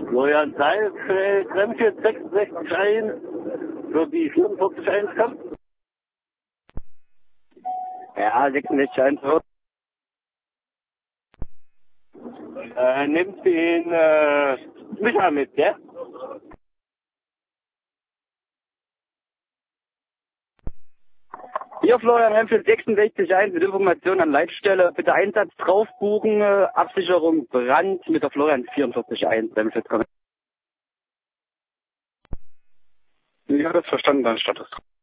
Florian Seil, Remschild 66 ein, für die 44 1 kommt. Ja, 66 1 wird. Nimmt den Micha mit, ja? Hier Florian Remschild 66 1 mit Information an Leitstelle. Bitte Einsatz drauf buchen, Absicherung Brand mit der Florian 44 1 Remschild kommen. Ja, das verstanden, dann Status.